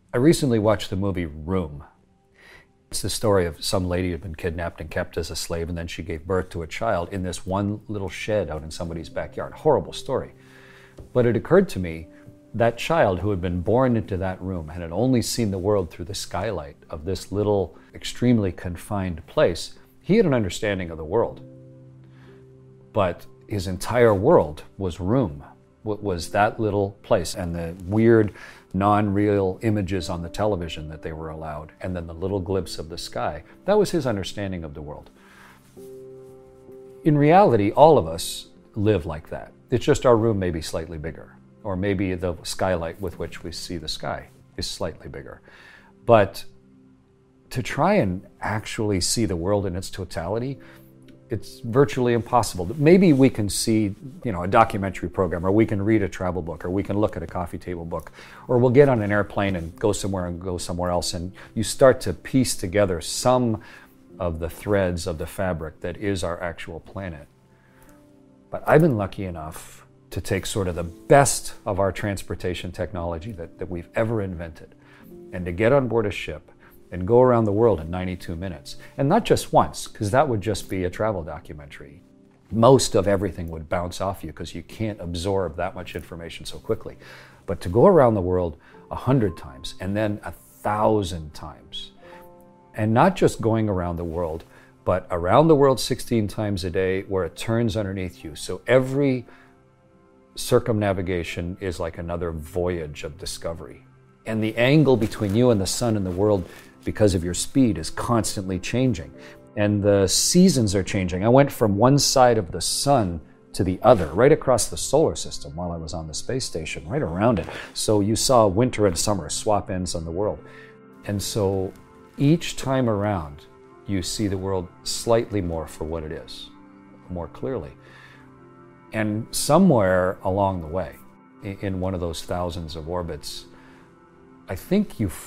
I recently watched the movie Room. It's the story of some lady who had been kidnapped and kept as a slave, and then she gave birth to a child in this one little shed out in somebody's backyard. Horrible story. But it occurred to me, that child who had been born into that room and had only seen the world through the skylight of this little, extremely confined place, he had an understanding of the world. But his entire world was Room, was that little place, and the weird, non-real images on the television that they were allowed, and then the little glimpse of the sky. That was his understanding of the world. In reality, all of us live like that. It's just our room may be slightly bigger, or maybe the skylight with which we see the sky is slightly bigger. But to try and actually see the world in its totality, it's virtually impossible. Maybe we can see, a documentary program, or we can read a travel book, or we can look at a coffee table book, or we'll get on an airplane and go somewhere else, and you start to piece together some of the threads of the fabric that is our actual planet. But I've been lucky enough to take sort of the best of our transportation technology that we've ever invented, and to get on board a ship and go around the world in 92 minutes. And not just once, because that would just be a travel documentary. Most of everything would bounce off you because you can't absorb that much information so quickly. But to go around the world 100 times and then 1,000 times, and not just going around the world, but around the world 16 times a day where it turns underneath you. So every circumnavigation is like another voyage of discovery. And the angle between you and the sun and the world, because of your speed, is constantly changing. And the seasons are changing. I went from one side of the sun to the other, right across the solar system while I was on the space station, right around it. So you saw winter and summer swap ends on the world. And so each time around, you see the world slightly more for what it is, more clearly. And somewhere along the way, in one of those thousands of orbits, I think you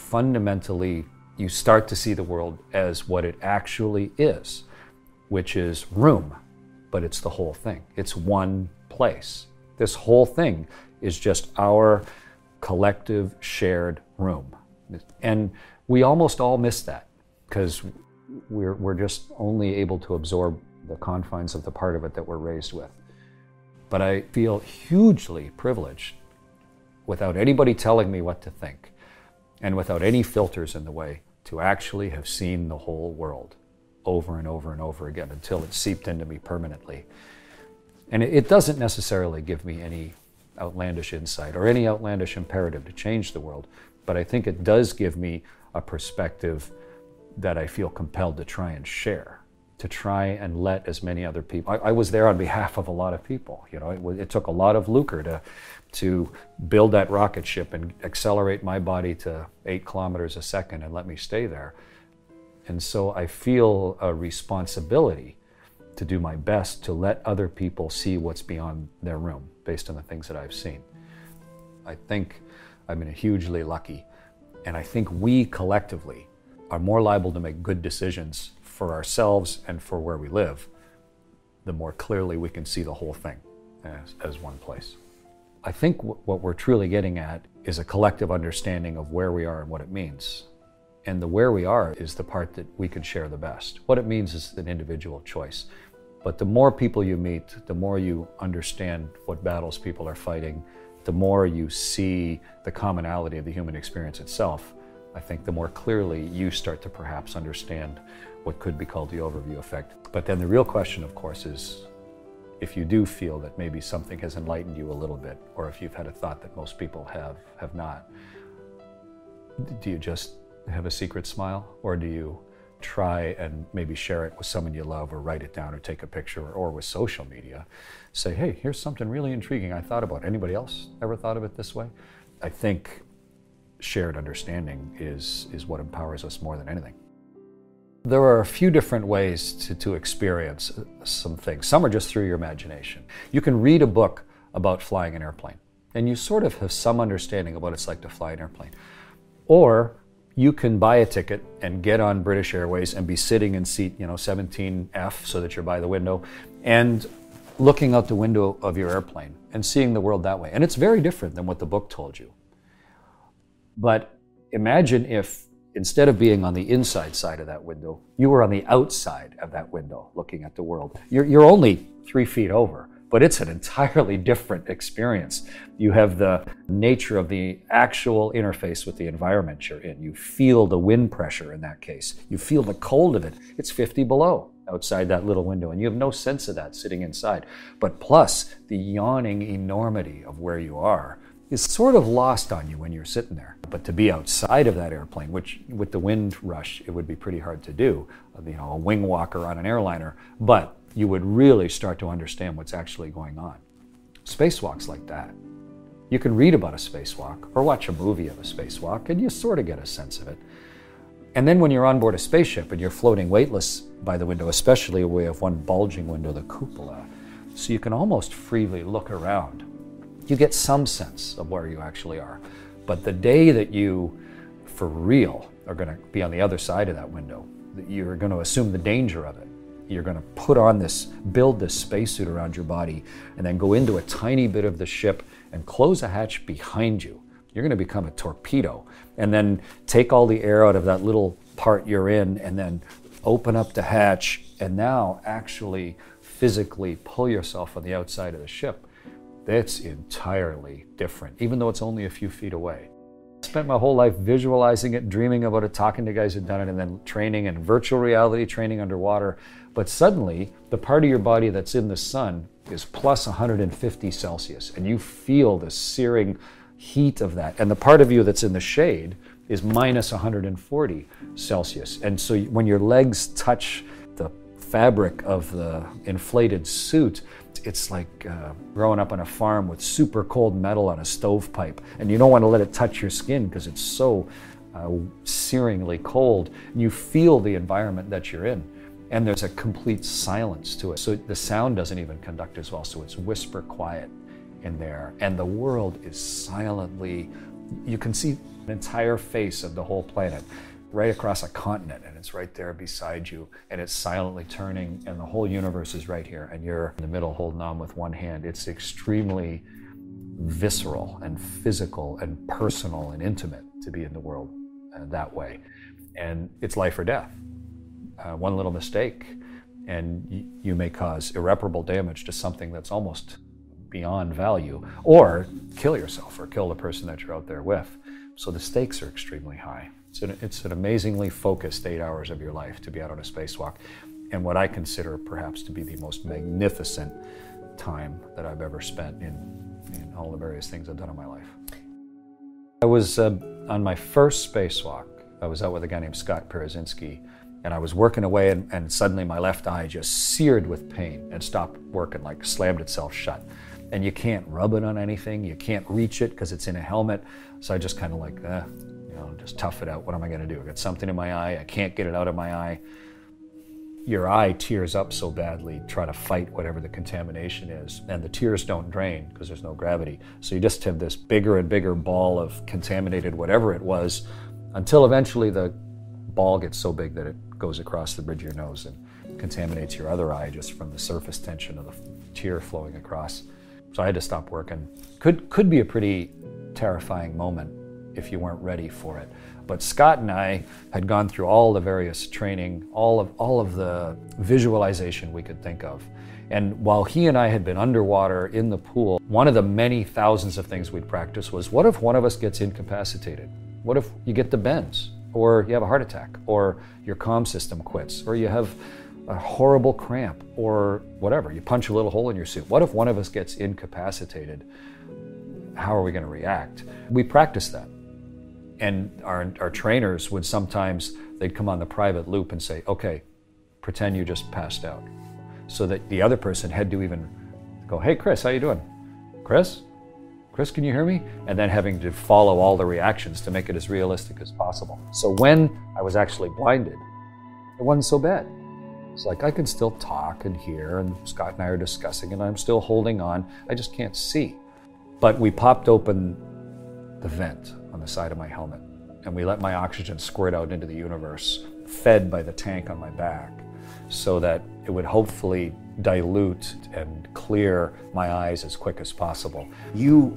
start to see the world as what it actually is, which is room, but it's the whole thing. It's one place. This whole thing is just our collective shared room. And we almost all miss that because we're just only able to absorb the confines of the part of it that we're raised with. But I feel hugely privileged, without anybody telling me what to think, and without any filters in the way, to actually have seen the whole world over and over and over again until it seeped into me permanently. And it doesn't necessarily give me any outlandish insight or any outlandish imperative to change the world, but I think it does give me a perspective that I feel compelled to try and share, to try and let as many other people. I was there on behalf of a lot of people. It took a lot of lucre to build that rocket ship and accelerate my body to 8 kilometers a second and let me stay there. And so I feel a responsibility to do my best to let other people see what's beyond their room based on the things that I've seen. I think I've been hugely lucky, and I think we collectively are more liable to make good decisions for ourselves and for where we live, the more clearly we can see the whole thing as one place. I think what we're truly getting at is a collective understanding of where we are and what it means. And the where we are is the part that we can share the best. What it means is an individual choice. But the more people you meet, the more you understand what battles people are fighting, the more you see the commonality of the human experience itself, I think the more clearly you start to perhaps understand what could be called the overview effect. But then the real question, of course, is if you do feel that maybe something has enlightened you a little bit, or if you've had a thought that most people have not, do you just have a secret smile, or do you try and maybe share it with someone you love, or write it down, or take a picture, or with social media, say, hey, here's something really intriguing I thought about. Anybody else ever thought of it this way? I think shared understanding is what empowers us more than anything. There are a few different ways to experience some things. Some are just through your imagination. You can read a book about flying an airplane, and you sort of have some understanding of what it's like to fly an airplane. Or you can buy a ticket and get on British Airways and be sitting in seat 17F, so that you're by the window, and looking out the window of your airplane and seeing the world that way. And it's very different than what the book told you. But imagine if instead of being on the inside side of that window, you were on the outside of that window looking at the world. You're only 3 feet over, but it's an entirely different experience. You have the nature of the actual interface with the environment you're in. You feel the wind pressure in that case. You feel the cold of it. It's 50 below outside that little window, and you have no sense of that sitting inside. But plus, the yawning enormity of where you are is sort of lost on you when you're sitting there. But to be outside of that airplane, which with the wind rush, it would be pretty hard to do, a wing walker on an airliner, but you would really start to understand what's actually going on. Spacewalks like that. You can read about a spacewalk or watch a movie of a spacewalk and you sort of get a sense of it. And then when you're on board a spaceship and you're floating weightless by the window, especially we have one bulging window, the cupola, so you can almost freely look around. You get some sense of where you actually are. But the day that you, for real, are going to be on the other side of that window, that you're going to assume the danger of it. You're going to build this spacesuit around your body, and then go into a tiny bit of the ship and close a hatch behind you. You're going to become a torpedo, and then take all the air out of that little part you're in, and then open up the hatch, and now actually physically pull yourself on the outside of the ship. That's entirely different, even though it's only a few feet away. I spent my whole life visualizing it, dreaming about it, talking to guys who've done it, and then training in virtual reality, training underwater. But suddenly, the part of your body that's in the sun is plus 150 Celsius, and you feel the searing heat of that. And the part of you that's in the shade is minus 140 Celsius. And so when your legs touch the fabric of the inflated suit, it's like growing up on a farm with super cold metal on a stovepipe, and you don't want to let it touch your skin because it's so searingly cold. You feel the environment that you're in, and there's a complete silence to it. So the sound doesn't even conduct as well, so it's whisper quiet in there, and the world is silently, you can see an entire face of the whole planet right across a continent, and it's right there beside you, and it's silently turning, and the whole universe is right here, and you're in the middle holding on with one hand. It's extremely visceral and physical and personal and intimate to be in the world that way. And it's life or death. One little mistake, and you may cause irreparable damage to something that's almost beyond value, or kill yourself or kill the person that you're out there with. So the stakes are extremely high. It's an amazingly focused 8 hours of your life to be out on a spacewalk, and what I consider perhaps to be the most magnificent time that I've ever spent in all the various things I've done in my life. I was on my first spacewalk. I was out with a guy named Scott Parazynski, and I was working away, and suddenly my left eye just seared with pain and stopped working, like slammed itself shut. And you can't rub it on anything, you can't reach it because it's in a helmet. So I just kind of like, just tough it out. What am I going to do? I got something in my eye. I can't get it out of my eye. Your eye tears up so badly, try to fight whatever the contamination is. And the tears don't drain because there's no gravity. So you just have this bigger and bigger ball of contaminated whatever it was, until eventually the ball gets so big that it goes across the bridge of your nose and contaminates your other eye just from the surface tension of the tear flowing across. So I had to stop working. Could be a pretty terrifying moment if you weren't ready for it. But Scott and I had gone through all the various training, all of the visualization we could think of. And while he and I had been underwater in the pool, one of the many thousands of things we'd practice was, what if one of us gets incapacitated? What if you get the bends, or you have a heart attack, or your comm system quits, or you have a horrible cramp, or whatever, you punch a little hole in your suit. What if one of us gets incapacitated? How are we going to react? We practiced that. And our trainers would sometimes, they'd come on the private loop and say, okay, pretend you just passed out. So that the other person had to even go, hey, Chris, how you doing? Chris? Chris, can you hear me? And then having to follow all the reactions to make it as realistic as possible. So when I was actually blinded, it wasn't so bad. It's like I can still talk and hear, and Scott and I are discussing, and I'm still holding on. I just can't see. But we popped open the vent on the side of my helmet, and we let my oxygen squirt out into the universe, fed by the tank on my back, so that it would hopefully dilute and clear my eyes as quick as possible. You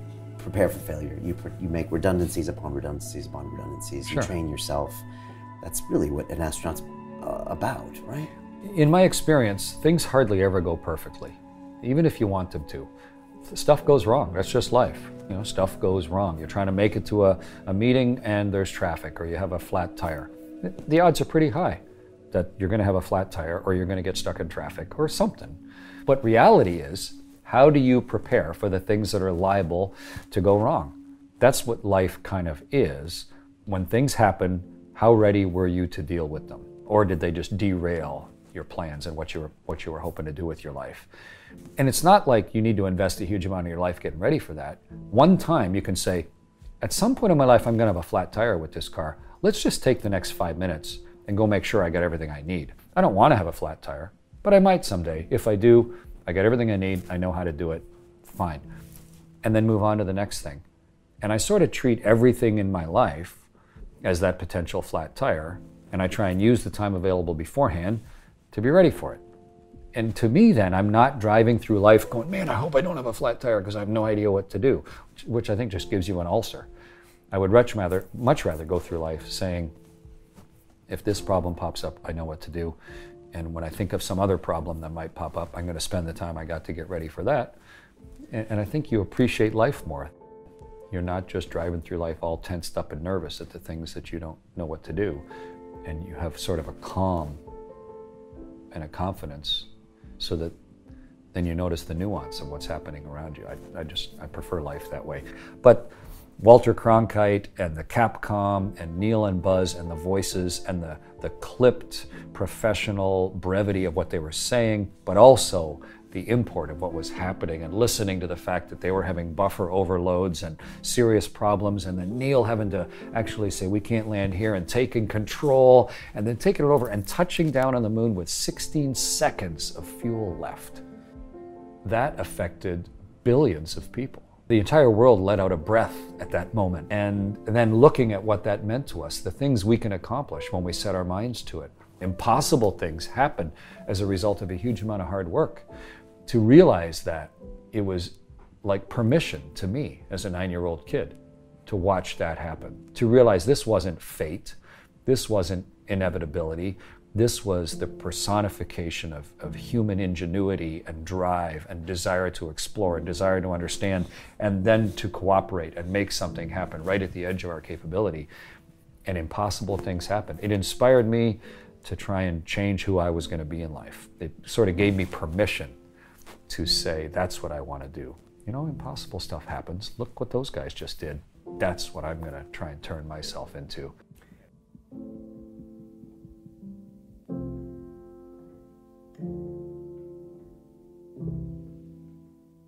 prepare for failure. You make redundancies upon redundancies upon redundancies. Sure. You train yourself. That's really what an astronaut's about, right? In my experience, things hardly ever go perfectly, even if you want them to. Stuff goes wrong. That's just life. You know, stuff goes wrong. You're trying to make it to a meeting and there's traffic, or you have a flat tire. The odds are pretty high that you're going to have a flat tire, or you're going to get stuck in traffic, or something. But reality is, how do you prepare for the things that are liable to go wrong? That's what life kind of is. When things happen, how ready were you to deal with them? Or did they just derail your plans and what you were hoping to do with your life? And it's not like you need to invest a huge amount of your life getting ready for that. One time you can say, at some point in my life, I'm going to have a flat tire with this car. Let's just take the next 5 minutes and go make sure I got everything I need. I don't want to have a flat tire, but I might someday. If I do, I got everything I need. I know how to do it. Fine. And then move on to the next thing. And I sort of treat everything in my life as that potential flat tire, and I try and use the time available beforehand to be ready for it. And to me then, I'm not driving through life going, man, I hope I don't have a flat tire because I have no idea what to do, which I think just gives you an ulcer. I would much rather go through life saying, if this problem pops up, I know what to do. And when I think of some other problem that might pop up, I'm going to spend the time I got to get ready for that. And I think you appreciate life more. You're not just driving through life all tensed up and nervous at the things that you don't know what to do. And you have sort of a calm and a confidence, so that then you notice the nuance of what's happening around you. I prefer life that way. But Walter Cronkite and the Capcom and Neil and Buzz and the voices and the clipped professional brevity of what they were saying, but also the import of what was happening, and listening to the fact that they were having buffer overloads and serious problems, and then Neil having to actually say, we can't land here, and taking control, and then taking it over and touching down on the moon with 16 seconds of fuel left. That affected billions of people. The entire world let out a breath at that moment. And then looking at what that meant to us, the things we can accomplish when we set our minds to it. Impossible things happen as a result of a huge amount of hard work. To realize that, it was like permission to me as a 9-year-old kid to watch that happen. To realize this wasn't fate, this wasn't inevitability, this was the personification of human ingenuity and drive and desire to explore and desire to understand, and then to cooperate and make something happen right at the edge of our capability. And impossible things happened. It inspired me to try and change who I was going to be in life. It sort of gave me permission to say, that's what I want to do. You know, impossible stuff happens. Look what those guys just did. That's what I'm going to try and turn myself into.